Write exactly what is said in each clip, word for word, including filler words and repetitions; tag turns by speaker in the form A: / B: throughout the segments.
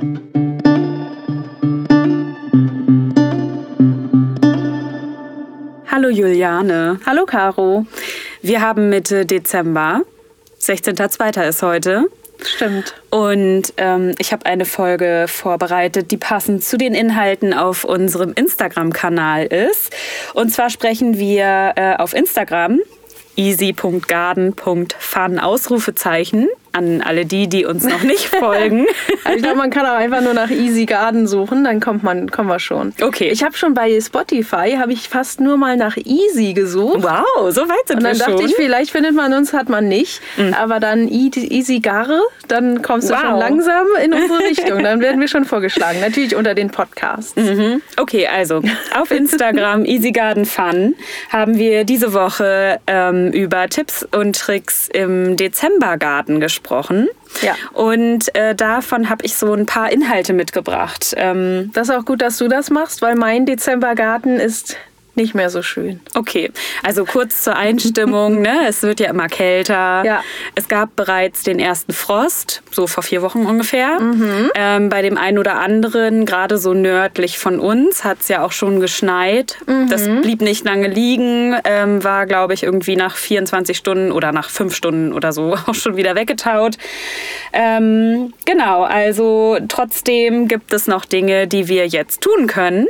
A: Hallo Juliane.
B: Hallo Caro.
A: Wir haben Mitte Dezember. sechzehnter zweiter ist heute.
B: Stimmt.
A: Und ähm, ich habe eine Folge vorbereitet, die passend zu den Inhalten auf unserem Instagram-Kanal ist. Und zwar sprechen wir äh, auf Instagram easy punkt garden punkt fun Ausrufezeichen an alle die, die uns noch nicht folgen.
B: Also ich glaube, man kann auch einfach nur nach Easy Garden suchen, dann kommt man, kommen wir schon.
A: Okay.
B: Ich habe schon bei Spotify, habe ich fast nur mal nach Easy gesucht.
A: Wow, so weit sind wir schon.
B: Und dann dachte ich, vielleicht findet man uns, hat man nicht. Mhm. Aber dann Easy Garre, dann kommst du wow. schon langsam in unsere Richtung. Dann werden wir schon vorgeschlagen, natürlich unter den Podcasts.
A: Mhm. Okay, also auf Instagram Easy Garden Fun haben wir diese Woche ähm, über Tipps und Tricks im Dezembergarten gesprochen. Gesprochen.
B: Ja.
A: Und äh, davon habe ich so ein paar Inhalte mitgebracht. Ähm,
B: das ist auch gut, dass du das machst, weil mein Dezembergarten ist nicht mehr so schön.
A: Okay, also kurz zur Einstimmung. Ne? Es wird ja immer kälter.
B: Ja.
A: Es gab bereits den ersten Frost, so vor vier Wochen ungefähr.
B: Mhm.
A: Ähm, bei dem einen oder anderen, gerade so nördlich von uns, hat es ja auch schon geschneit.
B: Mhm.
A: Das blieb nicht lange liegen, ähm, war, glaube ich, irgendwie nach vierundzwanzig Stunden oder nach fünf Stunden oder so auch schon wieder weggetaut. Ähm, genau, also trotzdem gibt es noch Dinge, die wir jetzt tun können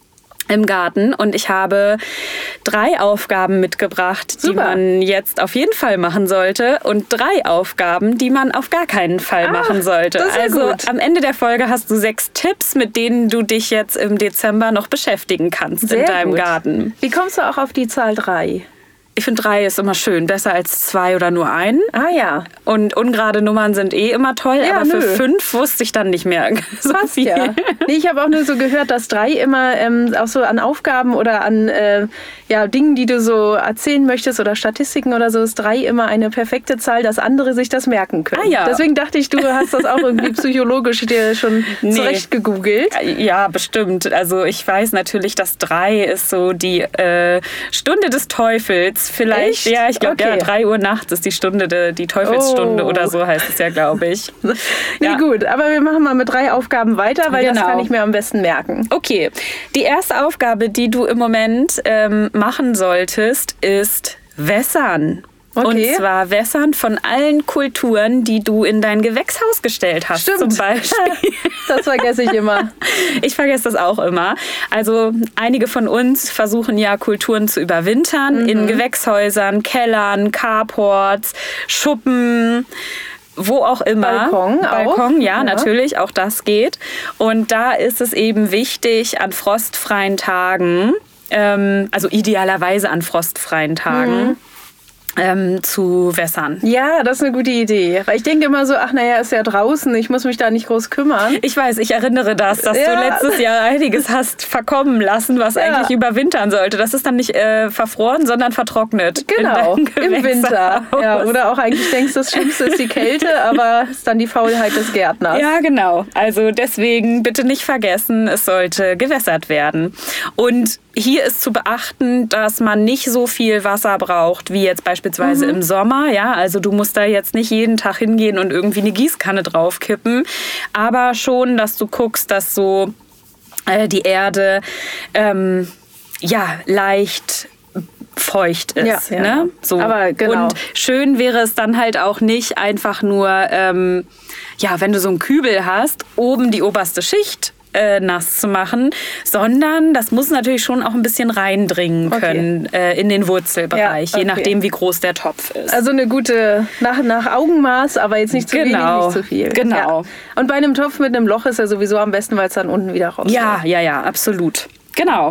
A: im Garten, und ich habe drei Aufgaben mitgebracht,
B: Super.
A: die man jetzt auf jeden Fall machen sollte, und drei Aufgaben, die man auf gar keinen Fall ah, machen sollte.
B: Das ist ja
A: also
B: gut.
A: Am Ende der Folge hast du sechs Tipps, mit denen du dich jetzt im Dezember noch beschäftigen kannst
B: Sehr
A: in deinem
B: gut.
A: Garten.
B: Wie kommst du auch auf die Zahl drei?
A: Ich finde, drei ist immer schön. Besser als zwei oder nur ein.
B: Ah ja.
A: Und ungerade Nummern sind eh immer toll,
B: ja,
A: aber
B: nö.
A: für fünf wusste ich dann nicht mehr so
B: Passt,
A: viel.
B: Ja. Nee, ich habe auch nur so gehört, dass drei immer ähm, auch so an Aufgaben oder an äh, ja, Dingen, die du so erzählen möchtest oder Statistiken oder so, ist drei immer eine perfekte Zahl, dass andere sich das merken können.
A: Ah, ja.
B: Deswegen dachte ich, du hast das auch irgendwie psychologisch dir schon nee. zurecht gegoogelt.
A: Ja, bestimmt. Also ich weiß natürlich, dass drei ist so die äh, Stunde des Teufels. Vielleicht,
B: Echt?
A: ja, ich glaube,
B: okay.
A: ja, drei Uhr nachts ist die Stunde, de, die Teufelsstunde
B: oh.
A: oder so heißt es ja, glaube ich.
B: Nee,
A: ja.
B: gut, aber wir machen mal mit drei Aufgaben weiter, weil
A: genau.
B: das kann ich mir am besten merken.
A: Okay, die erste Aufgabe, die du im Moment ähm, machen solltest, ist wässern.
B: Okay.
A: Und zwar wässern von allen Kulturen, die du in dein Gewächshaus gestellt hast.
B: Stimmt.
A: Zum Beispiel.
B: Das vergesse ich immer.
A: Ich vergesse das auch immer. Also einige von uns versuchen ja, Kulturen zu überwintern. Mhm. In Gewächshäusern, Kellern, Carports, Schuppen, wo auch immer.
B: Balkon,
A: Balkon,
B: auch.
A: ja,
B: ja,
A: natürlich, auch das geht. Und da ist es eben wichtig, an frostfreien Tagen, ähm, also idealerweise an frostfreien Tagen, mhm. Ähm, zu wässern.
B: Ja, das ist eine gute Idee. Weil ich denke immer so, ach naja, ist ja draußen, ich muss mich da nicht groß kümmern.
A: Ich weiß, ich erinnere das, dass ja. du letztes Jahr einiges hast verkommen lassen, was ja. eigentlich überwintern sollte. Das ist dann nicht äh, verfroren, sondern vertrocknet.
B: Genau, im Winter. Ja, oder auch eigentlich denkst, das Schlimmste ist die Kälte, aber ist dann die Faulheit des Gärtners.
A: Ja, genau. Also deswegen bitte nicht vergessen, es sollte gewässert werden. Und hier ist zu beachten, dass man nicht so viel Wasser braucht, wie jetzt beispielsweise mhm. im Sommer. Ja, also du musst da jetzt nicht jeden Tag hingehen und irgendwie eine Gießkanne draufkippen. Aber schon, dass du guckst, dass so äh, die Erde ähm, ja, leicht feucht ist.
B: Ja,
A: ne?
B: ja.
A: So.
B: Aber genau.
A: Und schön wäre es dann halt auch nicht einfach nur, ähm, ja, wenn du so einen Kübel hast, oben die oberste Schicht Äh, nass zu machen, sondern das muss natürlich schon auch ein bisschen reindringen können okay. äh, in den Wurzelbereich, ja, okay. je nachdem, wie groß der Topf ist.
B: Also eine gute, nach, nach Augenmaß, aber jetzt nicht zu
A: genau.
B: wenig, nicht zu viel.
A: Genau.
B: Ja. Und bei einem Topf mit einem Loch ist er sowieso am besten, weil es dann unten wieder rauskommt.
A: Ja, ja, ja, absolut. Genau.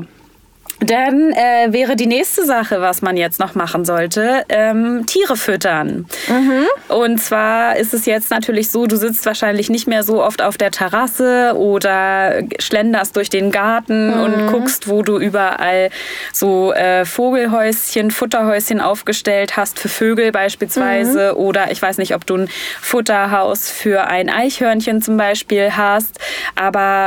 A: Dann äh, wäre die nächste Sache, was man jetzt noch machen sollte, ähm, Tiere füttern.
B: Mhm.
A: Und zwar ist es jetzt natürlich so, du sitzt wahrscheinlich nicht mehr so oft auf der Terrasse oder schlenderst durch den Garten mhm. und guckst, wo du überall so äh, Vogelhäuschen, Futterhäuschen aufgestellt hast, für Vögel beispielsweise. Mhm. Oder ich weiß nicht, ob du ein Futterhaus für ein Eichhörnchen zum Beispiel hast. Aber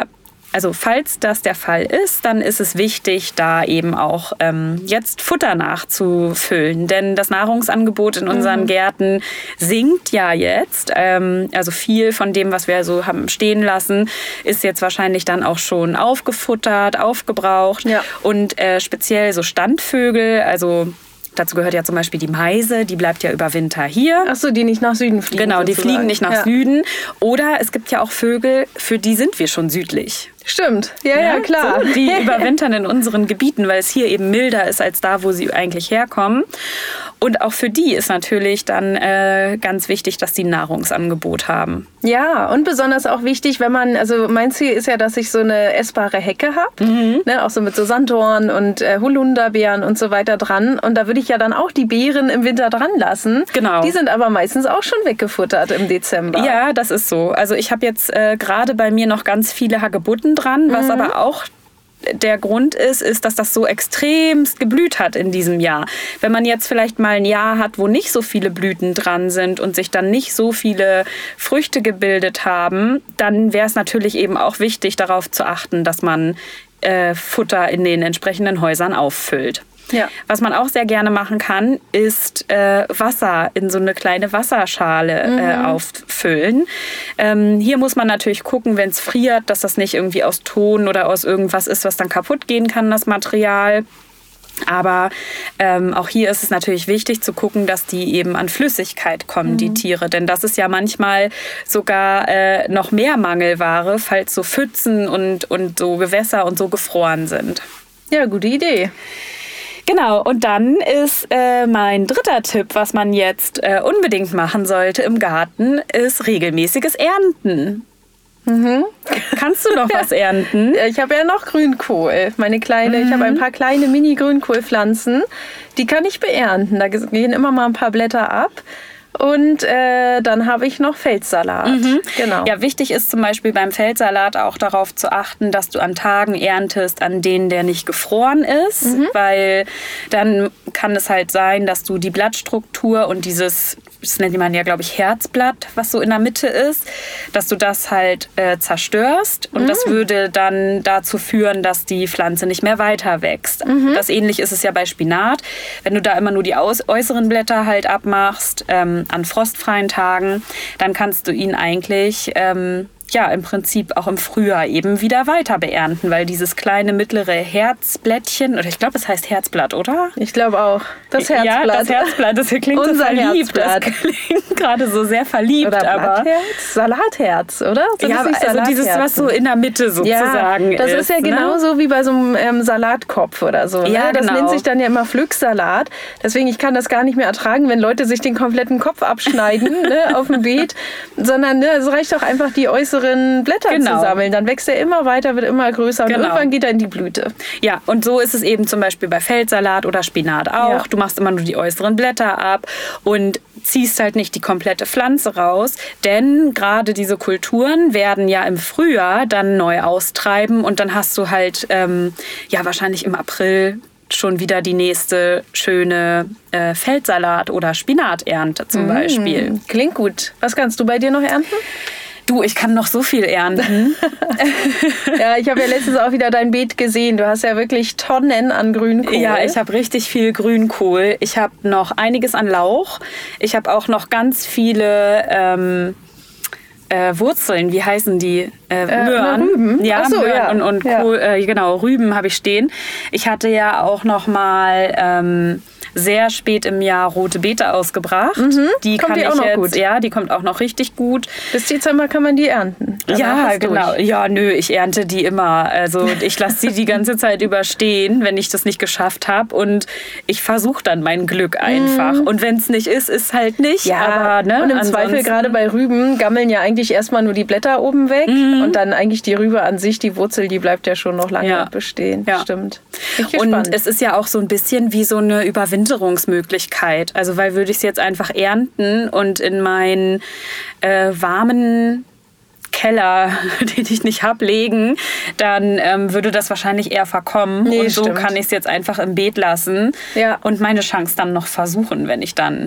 A: also falls das der Fall ist, dann ist es wichtig, da eben auch ähm, jetzt Futter nachzufüllen. Denn das Nahrungsangebot in unseren mhm. Gärten sinkt ja jetzt. Ähm, also viel von dem, was wir so haben stehen lassen, ist jetzt wahrscheinlich dann auch schon aufgefuttert, aufgebraucht. Ja. Und äh, speziell so Standvögel, also dazu gehört ja zum Beispiel die Meise, die bleibt ja über Winter hier.
B: Ach so, die nicht nach Süden fliegen.
A: Genau, die
B: sozusagen.
A: fliegen nicht nach ja. Süden. Oder es gibt ja auch Vögel, für die sind wir schon südlich.
B: Stimmt, ja, ja, ja klar.
A: So, die überwintern in unseren Gebieten, weil es hier eben milder ist als da, wo sie eigentlich herkommen. Und auch für die ist natürlich dann äh, ganz wichtig, dass die ein Nahrungsangebot haben.
B: Ja, und besonders auch wichtig, wenn man, also mein Ziel ist ja, dass ich so eine essbare Hecke habe, mhm. ne, auch so mit so Sanddorn und äh, Holunderbeeren und so weiter dran. Und da würde ich ja dann auch die Beeren im Winter dran lassen.
A: Genau.
B: Die sind aber meistens auch schon weggefuttert im Dezember.
A: Ja, das ist so. Also ich habe jetzt äh, gerade bei mir noch ganz viele Hagebutten dran, was mhm. aber auch der Grund ist, ist, dass das so extremst geblüht hat in diesem Jahr. Wenn man jetzt vielleicht mal ein Jahr hat, wo nicht so viele Blüten dran sind und sich dann nicht so viele Früchte gebildet haben, dann wäre es natürlich eben auch wichtig, darauf zu achten, dass man äh, Futter in den entsprechenden Häusern auffüllt. Ja. Was man auch sehr gerne machen kann, ist äh, Wasser in so eine kleine Wasserschale mhm. äh, auffüllen. Ähm, hier muss man natürlich gucken, wenn es friert, dass das nicht irgendwie aus Ton oder aus irgendwas ist, was dann kaputt gehen kann, das Material. Aber ähm, auch hier ist es natürlich wichtig zu gucken, dass die eben an Flüssigkeit kommen, mhm. die Tiere. Denn das ist ja manchmal sogar äh, noch mehr Mangelware, falls so Pfützen und, und so Gewässer und so gefroren sind.
B: Ja, gute Idee.
A: Genau, und dann ist äh, mein dritter Tipp, was man jetzt äh, unbedingt machen sollte im Garten, ist regelmäßiges Ernten. Mhm. Kannst du noch was ernten?
B: Ich habe ja noch Grünkohl. Meine kleine, mhm. ich habe ein paar kleine Mini-Grünkohlpflanzen. Die kann ich beernten. Da gehen immer mal ein paar Blätter ab. Und äh, dann habe ich noch Feldsalat.
A: Mhm.
B: Genau.
A: Ja, wichtig ist zum Beispiel beim Feldsalat auch darauf zu achten, dass du an Tagen erntest, an denen der nicht gefroren ist. Mhm. Weil dann kann es halt sein, dass du die Blattstruktur und dieses, das nennt man ja, glaube ich, Herzblatt, was so in der Mitte ist, dass du das halt äh, zerstörst. Und mhm. das würde dann dazu führen, dass die Pflanze nicht mehr weiter wächst. Mhm. Das ähnlich ist es ja bei Spinat. Wenn du da immer nur die aus- äußeren Blätter halt abmachst, ähm, an frostfreien Tagen, dann kannst du ihn eigentlich ähm, ja im Prinzip auch im Frühjahr eben wieder weiter beernten, weil dieses kleine mittlere Herzblättchen, oder ich glaube, es heißt Herzblatt, oder?
B: Ich glaube auch. Das Herzblatt.
A: Ja, das Herzblatt, das klingt
B: Unser
A: so verliebt.
B: Herzblatt.
A: Das klingt gerade so sehr verliebt.
B: Oder
A: aber
B: Blattherz? Salatherz, oder?
A: So ja, also dieses, was so in der Mitte sozusagen
B: ja, das
A: ist.
B: Das ist ja
A: ne?
B: genauso wie bei so einem ähm, Salatkopf oder so.
A: Ja,
B: ne? Das
A: genau.
B: nennt sich dann ja immer Pflücksalat. Deswegen, ich kann das gar nicht mehr ertragen, wenn Leute sich den kompletten Kopf abschneiden ne, auf dem Beet, sondern ne, es reicht doch einfach, die äußeren Blätter genau. zu sammeln. Dann wächst er immer weiter, wird immer größer und genau. irgendwann geht er in die Blüte.
A: Ja, und so ist es eben zum Beispiel bei Feldsalat oder Spinat auch. Ja. Du machst immer nur die äußeren Blätter ab und ziehst halt nicht die komplette Pflanze raus, denn gerade diese Kulturen werden ja im Frühjahr dann neu austreiben und dann hast du halt ähm, ja wahrscheinlich im April schon wieder die nächste schöne äh, Feldsalat- oder Spinaternte zum mmh, Beispiel.
B: Klingt gut. Was kannst du bei dir noch ernten?
A: Du, ich kann noch so viel ernten.
B: Ja, ich habe ja letztens auch wieder dein Beet gesehen. Du hast ja wirklich Tonnen an Grünkohl.
A: Ja, ich habe richtig viel Grünkohl. Ich habe noch einiges an Lauch. Ich habe auch noch ganz viele ähm, äh, Wurzeln. Wie heißen die? Äh,
B: äh,
A: Möhren.
B: Rüben.
A: Ja,
B: Ach so,
A: Möhren
B: ja.
A: und, und
B: ja.
A: Kohl, äh, genau, Rüben habe ich stehen. Ich hatte ja auch noch mal ähm, sehr spät im Jahr rote Beete ausgebracht.
B: Mhm.
A: Die
B: kommt
A: kann
B: die
A: ich
B: auch noch
A: jetzt,
B: gut?
A: Ja, die kommt auch noch richtig gut.
B: Bis Dezember kann man die ernten.
A: Ja, genau. Durch. Ja, nö, ich ernte die immer. Also ich lasse sie die ganze Zeit überstehen, wenn ich das nicht geschafft habe. Und ich versuche dann mein Glück einfach. Mhm. Und wenn es nicht ist, ist halt nicht.
B: Ja,
A: aber, ne,
B: und im
A: ansonsten
B: Zweifel gerade bei Rüben gammeln ja eigentlich erstmal nur die Blätter oben weg. Mhm. Und dann eigentlich die Rübe an sich, die Wurzel, die bleibt ja schon noch lange
A: ja.
B: bestehen.
A: Ja.
B: Stimmt.
A: Und es ist ja auch so ein bisschen wie so eine Überwinterungsmöglichkeit. Also weil würde ich es jetzt einfach ernten und in meinen äh, warmen Keller, den ich nicht habe, legen, dann ähm, würde das wahrscheinlich eher verkommen.
B: Nee,
A: und so
B: stimmt.
A: kann ich es jetzt einfach im Beet lassen
B: ja.
A: und meine Chance dann noch versuchen, wenn ich dann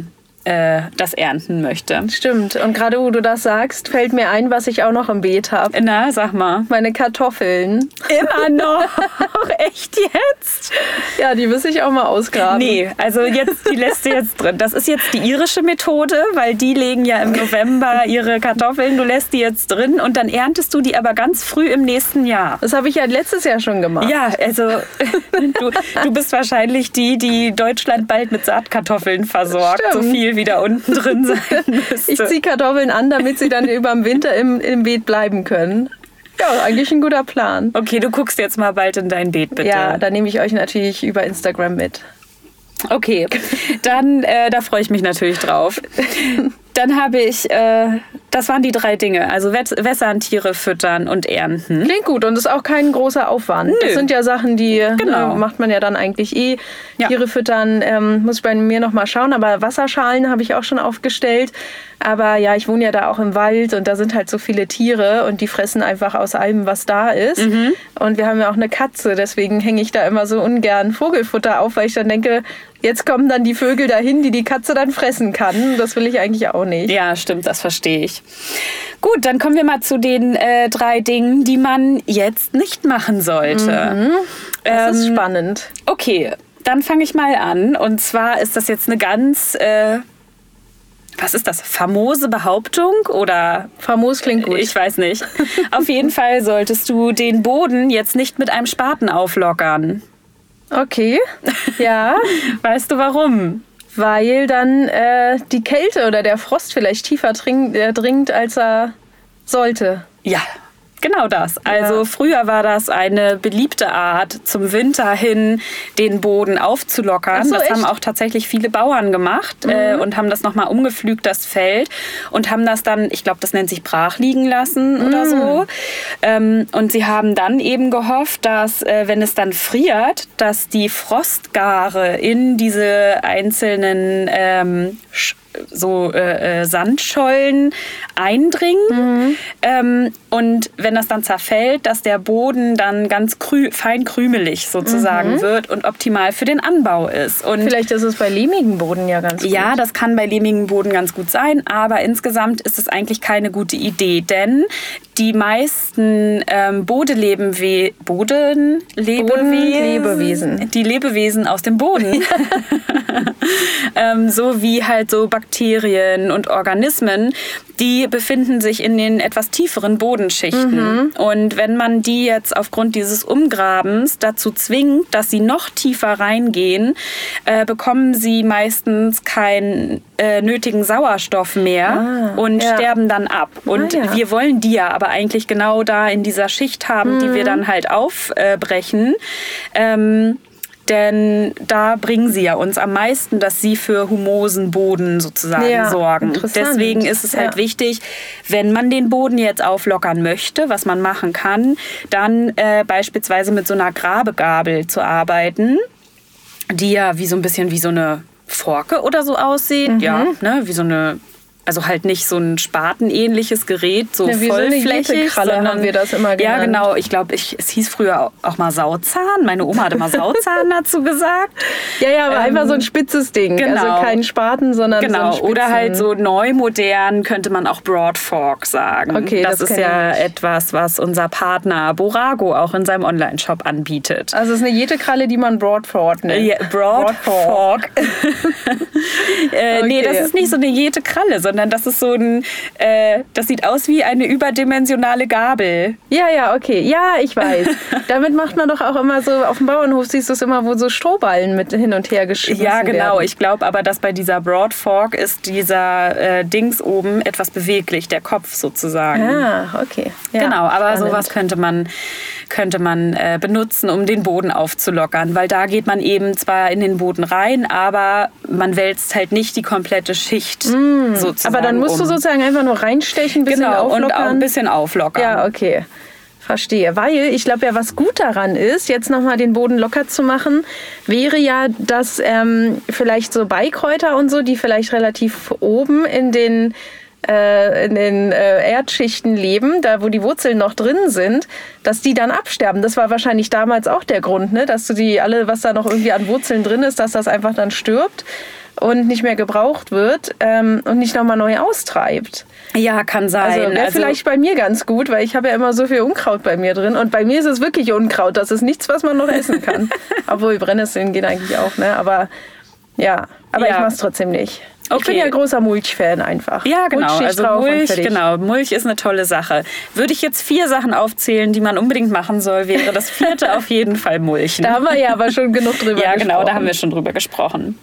A: äh, das ernten möchte.
B: Stimmt. Und gerade wo du das sagst, fällt mir ein, was ich auch noch im Beet habe.
A: Na, sag mal.
B: Meine Kartoffeln.
A: Immer noch? Echt jetzt?
B: Ja, die muss ich auch mal ausgraben.
A: Nee, also jetzt, die lässt du jetzt drin. Das ist jetzt die irische Methode, weil die legen ja im November ihre Kartoffeln. Du lässt die jetzt drin und dann erntest du die aber ganz früh im nächsten Jahr.
B: Das habe ich ja letztes Jahr schon gemacht.
A: Ja, also du, du bist wahrscheinlich die, die Deutschland bald mit Saatkartoffeln versorgt.
B: Stimmt.
A: So viel wie da unten drin sein müsste.
B: Ich ziehe Kartoffeln an, damit sie dann über den Winter im, im Beet bleiben können. Ja, eigentlich ein guter Plan.
A: Okay, du guckst jetzt mal bald in dein Beet, bitte.
B: Ja, da nehme ich euch natürlich über Instagram mit.
A: Okay, dann, äh, da freue ich mich natürlich drauf. Dann habe ich, äh, das waren die drei Dinge, also wässern, Tiere füttern und ernten.
B: Klingt gut und ist auch kein großer Aufwand.
A: Nö.
B: Das sind ja Sachen, die
A: Genau.
B: ne, macht man ja dann eigentlich eh.
A: Ja.
B: Tiere füttern ähm, muss ich bei mir noch mal schauen, aber Wasserschalen habe ich auch schon aufgestellt. Aber ja, ich wohne ja da auch im Wald und da sind halt so viele Tiere und die fressen einfach aus allem, was da ist.
A: Mhm.
B: Und wir haben ja auch eine Katze, deswegen hänge ich da immer so ungern Vogelfutter auf, weil ich dann denke, jetzt kommen dann die Vögel dahin, die die Katze dann fressen kann. Das will ich eigentlich auch nicht.
A: Ja, stimmt, das verstehe ich. Gut, dann kommen wir mal zu den äh, drei Dingen, die man jetzt nicht machen sollte.
B: Mhm. Das ist
A: Ähm,
B: spannend.
A: Okay, dann fange ich mal an. Und zwar ist das jetzt eine ganz, äh, was ist das, famose Behauptung oder...
B: Famos klingt gut.
A: Ich weiß nicht. Auf jeden Fall solltest du den Boden jetzt nicht mit einem Spaten auflockern.
B: Okay, ja.
A: Weißt du warum?
B: Weil dann äh, die Kälte oder der Frost vielleicht tiefer dringt, äh, dringt, als er sollte.
A: Ja, genau das. Also
B: Ja.
A: früher war das eine beliebte Art, zum Winter hin den Boden aufzulockern.
B: Ach so,
A: das haben
B: echt?
A: auch tatsächlich viele Bauern gemacht äh, und haben das nochmal umgepflügt, das Feld. Und haben das dann, ich glaube, das nennt sich brach liegen lassen oder so. Ähm, und sie haben dann eben gehofft, dass, äh, wenn es dann friert, dass die Frostgare in diese einzelnen ähm, Sch- so äh, äh, Sandschollen eindringen.
B: Mhm.
A: Ähm, und wenn das dann zerfällt, dass der Boden dann ganz krü- fein krümelig sozusagen
B: Mhm.
A: wird und optimal für den Anbau ist. Und
B: Vielleicht ist es bei lehmigem Boden ja ganz gut.
A: ja, das kann bei lehmigem Boden ganz gut sein, aber insgesamt ist es eigentlich keine gute Idee, denn die meisten ähm, Bodenlebewesen, Bodenlebewesen,
B: Bodenlebewesen.
A: die Lebewesen aus dem Boden, ähm, so wie halt so Bakterien und Organismen, die befinden sich in den etwas tieferen Bodenschichten. Und wenn man die jetzt aufgrund dieses Umgrabens dazu zwingt, dass sie noch tiefer reingehen, äh, bekommen sie meistens keinen äh, nötigen Sauerstoff mehr
B: Ah,
A: und
B: ja.
A: sterben dann ab. Und
B: Ah, ja.
A: wir wollen die ja aber eigentlich genau da in dieser Schicht haben, die wir dann halt aufbrechen. Ähm, Denn da bringen sie ja uns am meisten, dass sie für humosen Boden sozusagen
B: Ja,
A: sorgen.
B: interessant.
A: Deswegen ist es halt
B: Ja.
A: wichtig, wenn man den Boden jetzt auflockern möchte, was man machen kann, dann äh, beispielsweise mit so einer Grabegabel zu arbeiten, die ja wie so ein bisschen wie so eine Forke oder so aussieht.
B: Mhm.
A: Ja, ne, wie so eine... Also halt nicht so ein spatenähnliches Gerät, so
B: Ja, wie so eine
A: vollflächig.
B: Jetekralle
A: sondern,
B: haben wir das immer
A: Ja,
B: genannt.
A: genau. Ich glaube, ich, es hieß früher auch mal Sauzahn. Meine Oma hat immer Sauzahn dazu gesagt.
B: Ja, ja, aber
A: Ähm,
B: einfach so ein spitzes Ding.
A: genau.
B: Also kein Spaten, sondern so ein
A: Genau,
B: Spitzen.
A: oder halt so neu modern könnte man auch Broadfork sagen.
B: Okay,
A: das,
B: das
A: ist
B: kenn
A: ja
B: ich nicht.
A: etwas, was unser Partner Borago auch in seinem Online-Shop anbietet.
B: Also es ist eine Jetekralle, die man Broadfork nennt.
A: Ja, Broadfork. äh, Nee,
B: Okay.
A: das ist nicht so eine jete Kralle, sondern das ist so ein, äh, das sieht aus wie eine überdimensionale Gabel.
B: Ja, ja, okay. Ja, ich weiß. Damit macht man doch auch immer so, auf dem Bauernhof siehst du es immer, wo so Strohballen mit hin und her geschmissen
A: Ja, genau.
B: werden.
A: Ich glaube aber, dass bei dieser Broadfork ist dieser äh, Dings oben etwas beweglich, der Kopf sozusagen.
B: Ah, okay. Ja,
A: Genau, aber
B: spannend.
A: sowas könnte man, könnte man äh, benutzen, um den Boden aufzulockern. Weil da geht man eben zwar in den Boden rein, aber man wälzt halt nicht die komplette Schicht sozusagen
B: Aber dann musst
A: um.
B: du sozusagen einfach nur reinstechen, ein bisschen
A: Genau,
B: auflockern.
A: und auch ein bisschen auflockern.
B: Ja, okay. Verstehe. Weil ich glaube ja, was gut daran ist, jetzt nochmal den Boden locker zu machen, wäre ja, dass ähm, vielleicht so Beikräuter und so, die vielleicht relativ oben in den äh, in den äh, Erdschichten leben, da wo die Wurzeln noch drin sind, dass die dann absterben. Das war wahrscheinlich damals auch der Grund, ne? Dass du die alle, was da noch irgendwie an Wurzeln drin ist, dass das einfach dann stirbt. und nicht mehr gebraucht wird ähm, und nicht nochmal neu austreibt.
A: Ja, kann sein.
B: Also wäre
A: also,
B: vielleicht bei mir ganz gut, weil ich habe ja immer so viel Unkraut bei mir drin. Und bei mir ist es wirklich Unkraut. Das ist nichts, was man noch essen kann. Obwohl Brennnesseln gehen eigentlich auch, ne? Aber ja, aber ja. ich mache es trotzdem nicht. Okay. Ich bin ja großer Mulch-Fan einfach.
A: Ja, genau.
B: Mulch
A: also Mulch, genau. Mulch ist eine tolle Sache. Würde ich jetzt vier Sachen aufzählen, die man unbedingt machen soll, wäre das vierte auf jeden Fall Mulchen.
B: Da haben wir ja aber schon genug drüber
A: ja,
B: gesprochen.
A: Ja, genau, da haben wir schon drüber gesprochen.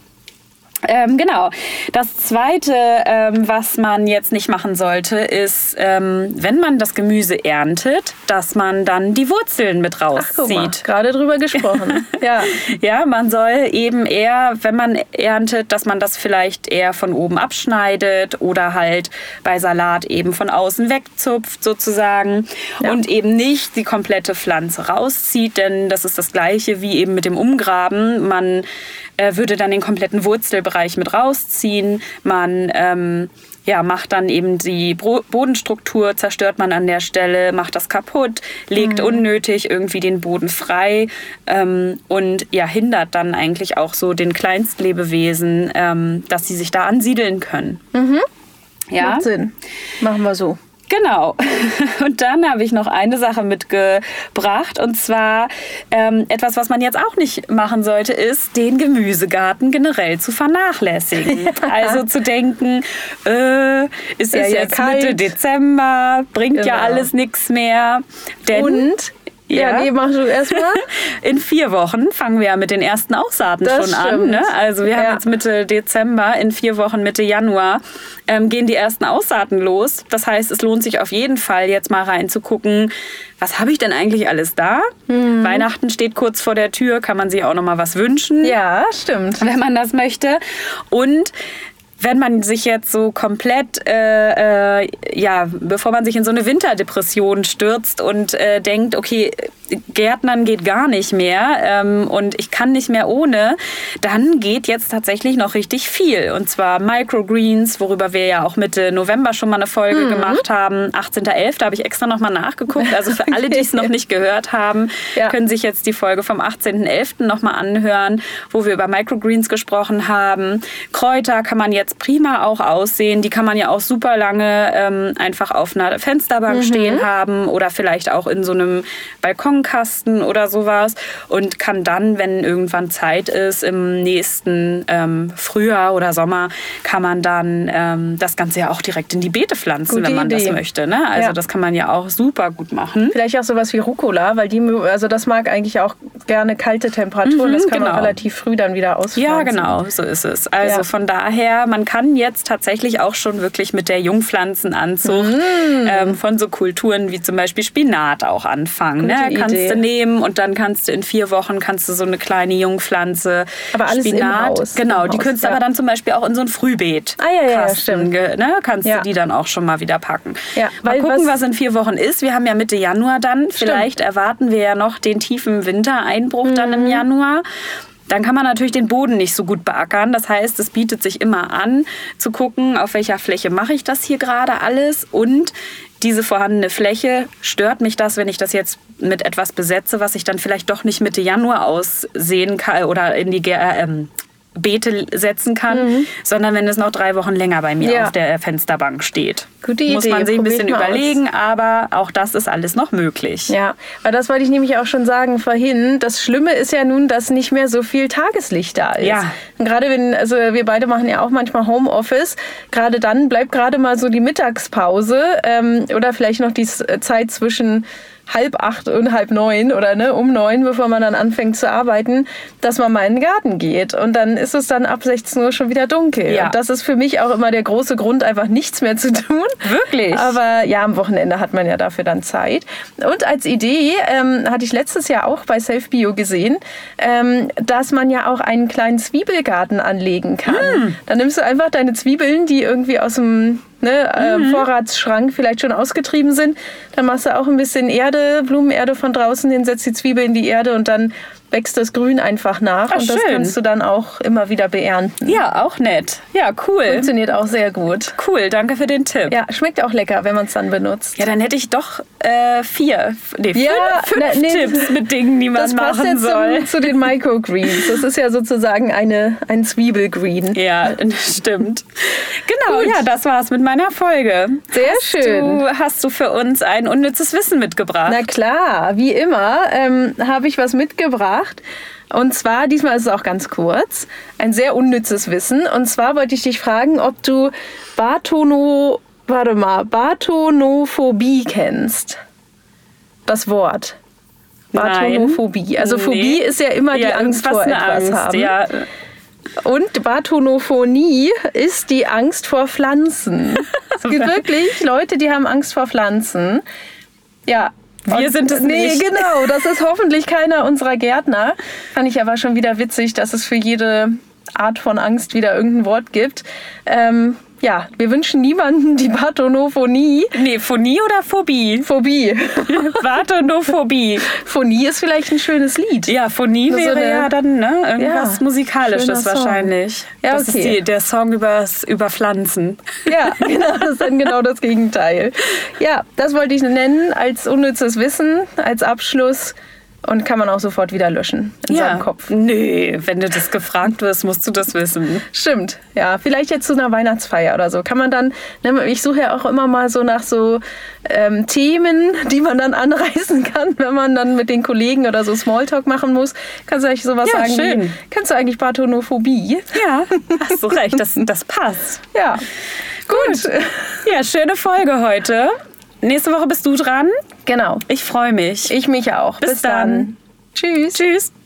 A: Ähm, genau. Das Zweite, ähm, was man jetzt nicht machen sollte, ist, ähm, wenn man das Gemüse erntet, dass man dann die Wurzeln mit rauszieht. Ach, guck mal,
B: gerade drüber gesprochen. ja.
A: ja, man soll eben eher, wenn man erntet, dass man das vielleicht eher von oben abschneidet oder halt bei Salat eben von außen wegzupft sozusagen ja. und eben nicht die komplette Pflanze rauszieht, denn das ist das Gleiche wie eben mit dem Umgraben. Man äh, würde dann den kompletten Wurzelbereich mit rausziehen. Man ähm, ja, macht dann eben die Bro- Bodenstruktur, zerstört man an der Stelle, macht das kaputt, legt mhm. unnötig irgendwie den Boden frei ähm, und ja, hindert dann eigentlich auch so den Kleinstlebewesen, ähm, dass sie sich da ansiedeln können.
B: Mhm.
A: Ja?
B: Macht Sinn. Machen wir so.
A: Genau. Und dann habe ich noch eine Sache mitgebracht. Und zwar ähm, etwas, was man jetzt auch nicht machen sollte, ist, den Gemüsegarten generell zu vernachlässigen. Also zu denken, äh, ist, ist ja jetzt ja Mitte Dezember, bringt genau. ja alles nichts mehr. Denn
B: Und? Ja, ja, nee, mach du erstmal.
A: In vier Wochen fangen wir ja mit den ersten Aussaaten das schon stimmt. an. Ne? Also wir ja. haben jetzt Mitte Dezember, in vier Wochen, Mitte Januar, ähm, gehen die ersten Aussaaten los. Das heißt, es lohnt sich auf jeden Fall, jetzt mal reinzugucken, was habe ich denn eigentlich alles da? Mhm. Weihnachten steht kurz vor der Tür, kann man sich auch noch mal was wünschen.
B: Ja, stimmt.
A: Wenn man das möchte. Und wenn man sich jetzt so komplett, äh, äh, ja, bevor man sich in so eine Winterdepression stürzt und äh, denkt, okay, Gärtnern geht gar nicht mehr ähm, und ich kann nicht mehr ohne, dann geht jetzt tatsächlich noch richtig viel. Und zwar Microgreens, worüber wir ja auch Mitte November schon mal eine Folge mhm. gemacht haben. achtzehnter elfter habe ich extra nochmal nachgeguckt. Also für alle, die es noch nicht gehört haben, ja. können sich jetzt die Folge vom achtzehnten elften nochmal anhören, wo wir über Microgreens gesprochen haben. Kräuter kann man jetzt prima auch aussehen. Die kann man ja auch super lange ähm, einfach auf einer Fensterbank mhm. stehen haben oder vielleicht auch in so einem Balkon Kasten oder sowas und kann dann, wenn irgendwann Zeit ist, im nächsten ähm, Frühjahr oder Sommer, kann man dann ähm, das Ganze ja auch direkt in die Beete pflanzen, Gute wenn man Idee. das möchte. Ne? Also ja. das kann man ja auch super gut machen.
B: Vielleicht auch sowas wie Rucola, weil die, also das mag eigentlich auch gerne kalte Temperaturen. Mhm, das kann genau. man relativ früh dann wieder auspflanzen.
A: Ja, genau, so ist es. Also ja. von daher, man kann jetzt tatsächlich auch schon wirklich mit der Jungpflanzenanzucht mhm. ähm, von so Kulturen wie zum Beispiel Spinat auch anfangen. Ne? Kannst du nehmen und dann kannst du in vier Wochen kannst du so eine kleine Jungpflanze
B: aber alles
A: Spinat,
B: im Haus,
A: genau,
B: im
A: die
B: Haus,
A: könntest du
B: ja.
A: aber dann zum Beispiel auch in so ein Frühbeet
B: ah, ja, ja,
A: Kasten,
B: stimmt.
A: ne? Kannst
B: ja.
A: du die dann auch schon mal wieder packen.
B: Ja,
A: mal
B: weil
A: gucken,
B: was,
A: was in vier Wochen ist. Wir haben ja Mitte Januar dann.
B: Stimmt.
A: Vielleicht erwarten wir ja noch den tiefen Wintereinbruch
B: mhm.
A: dann im Januar. Dann kann man natürlich den Boden nicht so gut beackern. Das heißt, es bietet sich immer an, zu gucken, auf welcher Fläche mache ich das hier gerade alles und diese vorhandene Fläche, stört mich das, wenn ich das jetzt mit etwas besetze, was ich dann vielleicht doch nicht Mitte Januar aussehen kann oder in die äh, ähm, Beete setzen kann, mhm. sondern wenn es noch drei Wochen länger bei mir ja. auf der Fensterbank steht.
B: Gute Idee.
A: Muss man sich ein bisschen
B: Probiert
A: überlegen, aber auch das ist alles noch möglich.
B: Ja, aber das wollte ich nämlich auch schon sagen vorhin. Das Schlimme ist ja nun, dass nicht mehr so viel Tageslicht da ist.
A: Ja.
B: Und gerade wenn, also wir beide machen ja auch manchmal Homeoffice, gerade dann bleibt gerade mal so die Mittagspause ähm, oder vielleicht noch die Zeit zwischen halb acht und halb neun oder ne, um neun, bevor man dann anfängt zu arbeiten, dass man mal in den Garten geht. Und dann ist es dann ab sechzehn Uhr schon wieder dunkel.
A: Ja.
B: Und das ist für mich auch immer der große Grund, einfach nichts mehr zu tun.
A: Wirklich?
B: Aber ja, am Wochenende hat man ja dafür dann Zeit. Und als Idee ähm, hatte ich letztes Jahr auch bei Selfbio gesehen, ähm, dass man ja auch einen kleinen Zwiebelgarten anlegen kann. Hm. Dann nimmst du einfach deine Zwiebeln, die irgendwie aus dem Ne, äh, mhm. Vorratsschrank vielleicht schon ausgetrieben sind. Dann machst du auch ein bisschen Erde, Blumenerde von draußen hin, setzt die Zwiebel in die Erde und dann wächst das Grün einfach nach.
A: Ach,
B: und das
A: schön.
B: kannst du dann auch immer wieder beernten.
A: Ja, auch nett. Ja, cool.
B: Funktioniert auch sehr gut.
A: Cool, danke für den Tipp.
B: Ja, schmeckt auch lecker, wenn man es dann benutzt.
A: Ja, dann hätte ich doch äh, vier, nee,
B: Ja,
A: fünf, fünf
B: ne, nee,
A: Tipps mit Dingen, die man
B: Das passt
A: machen
B: jetzt
A: soll.
B: zum, zu den Microgreens. Das ist ja sozusagen eine, ein Zwiebelgreen.
A: Ja, stimmt. Genau,
B: Gut.
A: ja, das war's mit meiner Folge.
B: Sehr
A: hast
B: schön.
A: Du, hast du für uns ein unnützes Wissen mitgebracht?
B: Na klar, wie immer ähm, habe ich was mitgebracht. Und zwar, diesmal ist es auch ganz kurz, ein sehr unnützes Wissen. Und zwar wollte ich dich fragen, ob du Bartono, warte mal, Bartonophobie kennst. Das Wort. Bartonophobie. Also
A: Nee.
B: Phobie ist ja immer die
A: ja,
B: Angst
A: irgendwas
B: vor
A: eine
B: etwas
A: Angst,
B: haben.
A: Ja.
B: Und Bartonophonie ist die Angst vor Pflanzen. Es gibt wirklich Leute, die haben Angst vor Pflanzen. Ja.
A: Wir
B: Und-
A: sind es
B: nee,
A: nicht.
B: genau. Das ist hoffentlich keiner unserer Gärtner. Fand ich aber schon wieder witzig, dass es für jede Art von Angst wieder irgendein Wort gibt. Ähm, ja, wir wünschen niemanden die Bartonophonie.
A: Nee, Phonie oder Phobie?
B: Phobie.
A: Bartonophobie.
B: Phonie ist vielleicht ein schönes Lied.
A: Ja, Phonie
B: Nur so
A: wäre
B: eine-
A: ja dann ne, irgendwas
B: Ja,
A: Musikalisches
B: schöner Song.
A: wahrscheinlich.
B: Ja,
A: das
B: okay.
A: ist die, der Song übers, über Pflanzen.
B: Ja, genau, das ist dann genau das Gegenteil. Ja, das wollte ich nennen als unnützes Wissen, als Abschluss und kann man auch sofort wieder löschen in
A: ja.
B: seinem Kopf.
A: Nee, wenn du das gefragt wirst, musst du das wissen.
B: Stimmt, ja, vielleicht jetzt zu einer Weihnachtsfeier oder so. Kann man dann, ne, ich suche ja auch immer mal so nach so ähm, Themen, die man dann anreißen kann, wenn man dann mit den Kollegen oder so Smalltalk machen muss. Kannst du eigentlich sowas
A: Ja,
B: sagen
A: schön.
B: wie, kennst du eigentlich Bartonophobie?
A: Ja, hast du recht, das, das passt.
B: Ja, gut.
A: Ja, schöne Folge heute. Nächste Woche bist du dran.
B: Genau,
A: Ich freue mich.
B: ich mich auch.
A: Bis dann.
B: Tschüss.
A: Tschüss.